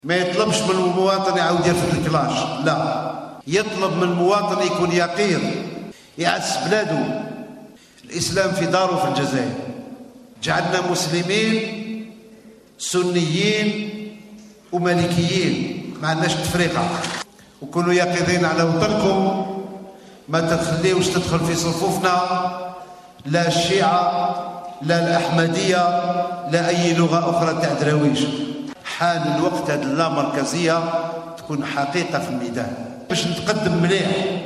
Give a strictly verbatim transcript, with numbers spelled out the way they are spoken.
ما يطلبش من المواطن يعاود يرفد الكلاش، لا، يطلب من المواطن يكون يقير، يعز بلاده. الإسلام في داره في الجزائر، جعلنا مسلمين سنيين ومالكيين، ما عندناش تفرقة. وكونوا يقظين على وطنكم، ما تخليوش تدخل في صفوفنا لا الشيعة لا الأحمدية لا أي لغة أخرى تاع دراويش. حان الوقت هذه اللامركزية تكون حقيقة في الميدان باش نتقدم مليح.